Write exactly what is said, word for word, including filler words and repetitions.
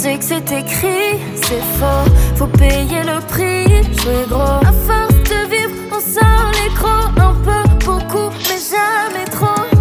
que c'est écrit, c'est faux. Faut payer le prix, jouer gros. À force de vivre, on sort les crocs. Un peu, beaucoup, mais jamais trop.